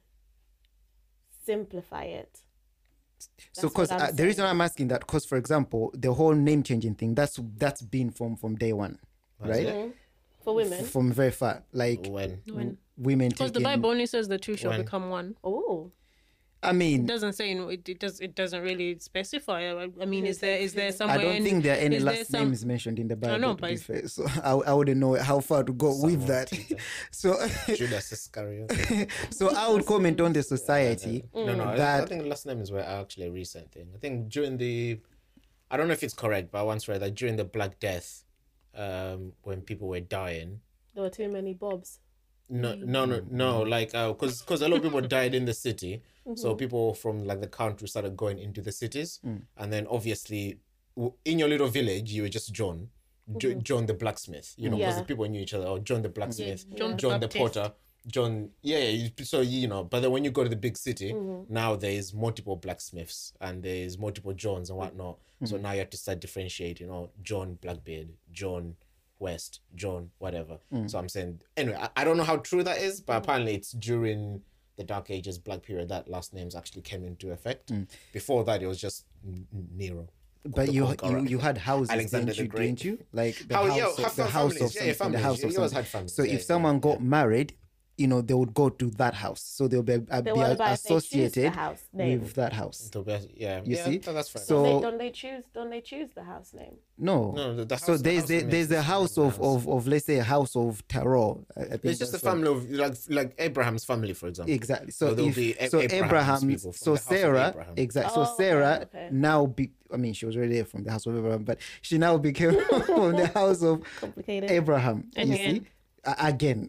simplify it. So, That's because what I'm the reason saying. I'm asking that, because for example, the whole name changing thing, that's been from day one, right? For women. From very far, like When? women Because the taking. Bible only says the two shall When? become one. Oh. I It mean, doesn't say it doesn't really specify. I mean, is there I somewhere? don't think there are any is there last some- names mentioned in the Bible. know, to but be it's- fair. So I wouldn't know how far to go with that. So Judas Iscariot. so I would comment on the society. No, I That- think last names were actually a recent thing. I think during the, I don't know if it's correct, but I once read that during the Black Death, when people were dying, There were too many Bobs. no, like because a lot of people died in the city, so people from like the country started going into the cities, and then obviously in your little village you were just John, John the blacksmith, you know, because Yeah. the people knew each other. Or John the blacksmith, John John the the Baptist. potter, John. So you know, but then when you go to the big city, now there is multiple blacksmiths and there is multiple Johns and whatnot. So now you have to start differentiating. You know, John Blackbeard, John West, John, whatever. So I'm saying, anyway, I don't know how true that is, but apparently it's during the Dark Ages, Black period, that last names actually came into effect. Before that, it was just Nero. But the you Conqueror. you had houses, Alexander didn't the you? Great. Didn't you? Like the How- house, yeah, of, have the fam- house families. of Yeah, yeah, something, the families. house You of always something. had families. So Yeah, if someone got married, you know, they would go to that house. So they'll be, Then what about if they choose the associated house name? with that house. Yeah, You see? that's fair. So- Don't they choose the house name? No, No, the so house- the house name there's is a house of let's say a house of tarot. I think it's just a that's what- family of like Abraham's family, for example. Exactly. So there'll if be Abraham, Abraham's people from so the house of Sarah, Abraham. exactly. So Oh, okay, Sarah okay. now I mean, she was already there from the house of Abraham, but she now became from the house of Complicated. Abraham. You Again. see, again.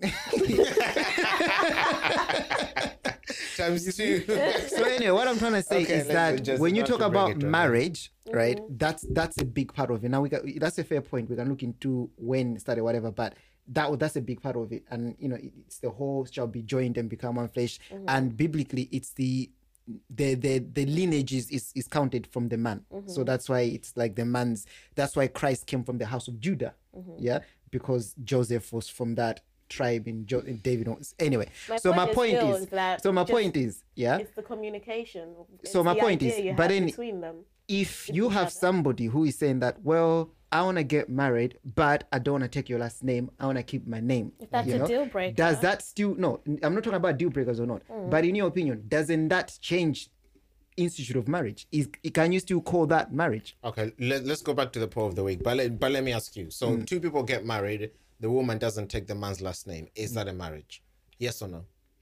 Times two. So anyway, what I'm trying to say Okay, is let's that just when you not talk to bring about it down. marriage, right, that's a big part of it. Now that's a fair point. We can look into when it started, whatever, but that's a big part of it. And you know, it's the whole shall be joined and become one flesh. And biblically, it's the lineage is counted from the man. So that's why it's like that's why Christ came from the house of Judah. Yeah, because Joseph was from that tribe in David. Anyway, my point is yeah. It's the communication. So It's my the point idea is, you but have then between them. if you have somebody who is saying that, well, I want to get married, but I don't want to take your last name. I want to keep my name. If that's a deal breaker. Does that still, no, I'm not talking about deal breakers or not, but in your opinion, doesn't that change institute of marriage? Can you still call that marriage? Okay, let's go back to the poll of the week. But let me ask you. So two people get married. The woman doesn't take the man's last name. Is that a marriage? Yes or no?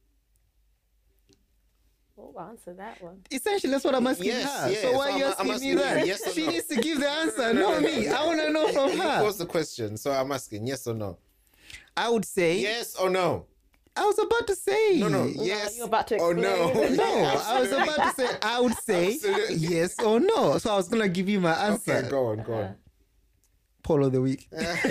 Oh, answer that one. Essentially, that's what I'm asking Yes, her. yeah, So why so are you I'm asking me asking you, that? yes or She no? needs to give the answer, not me. I want to know from You her. posed the question, so I'm asking yes or no. I would say, Yes or no? I was about to say. No. Yes. you're about to or no? explain. No, I was about to say, I would say Absolutely. yes or no. So I was going to give you my answer. Okay, go on. Poll of the week.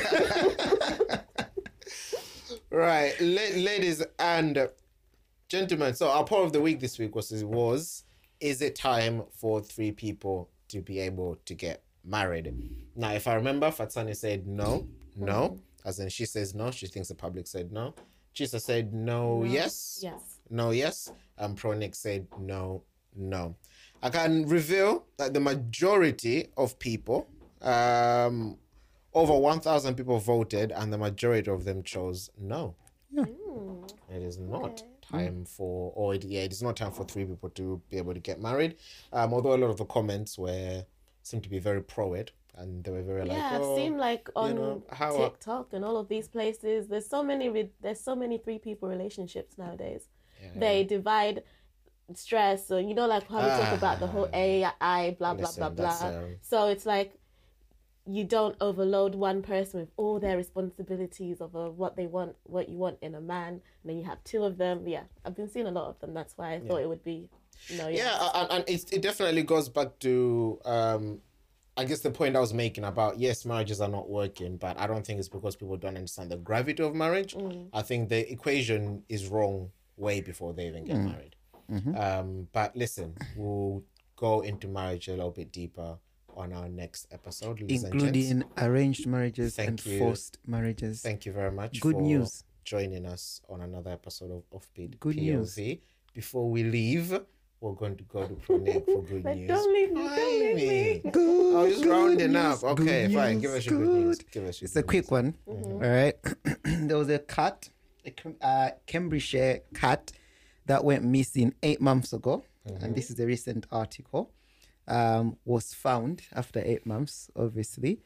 Right, ladies and gentlemen. So our poll of the week this week was: is it time for three people to be able to get married? Now, if I remember, Fatsani said no, as in she says no. She thinks the public said no. Chisa said no, yes. Yes. No, yes. And Pronik said no. I can reveal that the majority of people Over 1,000 people voted, and the majority of them chose no. It is not time for, it is not time for 3 people to be able to get married. Although a lot of the comments seemed to be very pro it, and they were very I've seen like on TikTok and all of these places. There's so many 3 people relationships nowadays. They divide stress, so like how we talk about the whole AI blah blah blah. So it's like you don't overload one person with all their responsibilities of what you want in a man, and then you have 2 of them. I've been seeing a lot of them. That's why I thought it would be and it definitely goes back to I guess the point I was making about, yes, marriages are not working, but I don't think it's because people don't understand the gravity of marriage. I think the equation is wrong way before they even get married. But listen, we'll go into marriage a little bit deeper on our next episode, including arranged marriages and forced marriages. Thank you very much for joining us on another episode of Offbeat Good POV. News. Before we leave, we're going to go to Pranay for good news. Don't leave me. I'm just rounding up. Okay, fine. Give us your good news. It's a quick one. All right. There was a cat, a Cambridgeshire cat, that went missing 8 months ago. And this is a recent article. Was found after 8 months, obviously,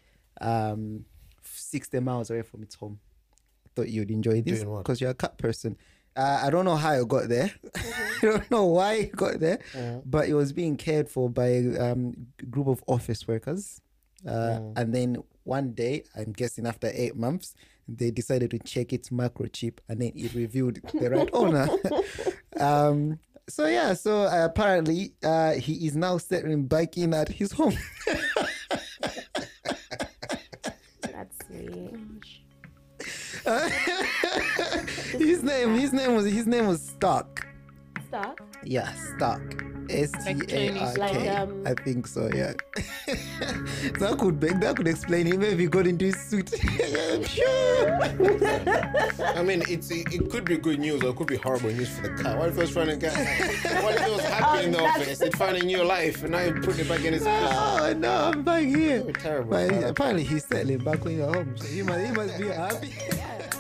60 miles away from its home. I thought you'd enjoy this because you're a cat person. I don't know how it got there. I don't know why it got there, but it was being cared for by a group of office workers. And then one day, I'm guessing after 8 months, they decided to check its microchip, and then it revealed the right owner. So apparently he is now settling back in at his home. That's sweet. His name was Stark. Stark? Yeah, Stark. STARK. I think so, yeah. That could explain it. Maybe he got into his suit. I'm sure. I mean, it could be good news or it could be horrible news for the cat. What if it was trying to get? What if it was happy in the office? It found a new life, and now you put it back in his place. Oh no, I'm back here. Terrible. But apparently he's settling back when you're home, so he must be happy. Yeah.